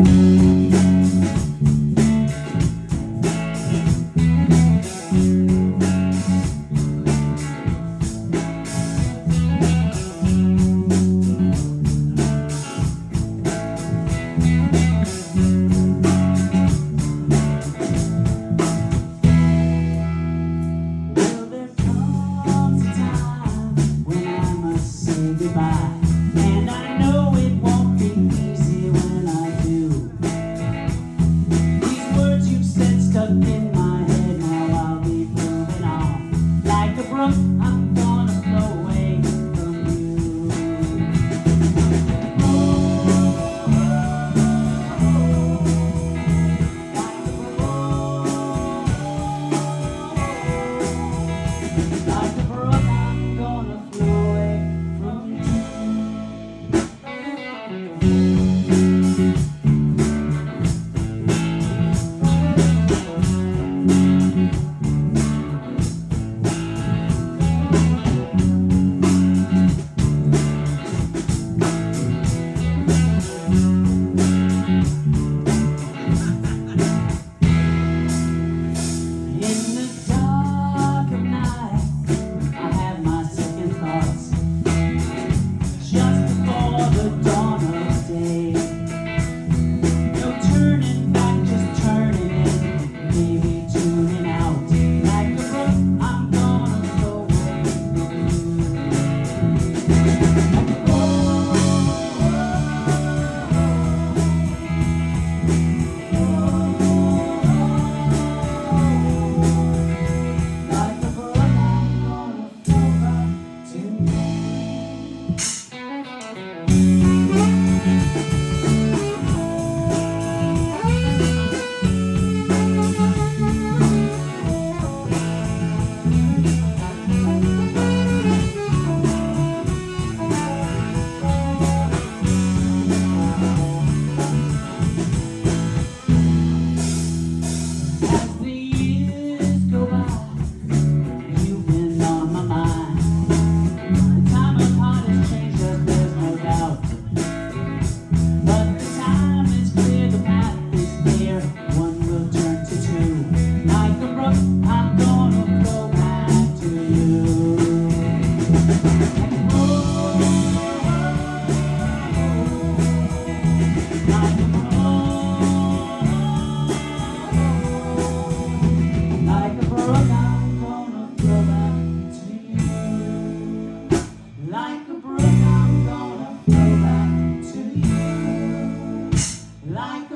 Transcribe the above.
And I know it won't be easy when I do. These words you've said stuck in my head. Now I'll be moving on. Like a brook, I'm gonna flow away from you. Like a brook, I'm gonna flow away from you. Like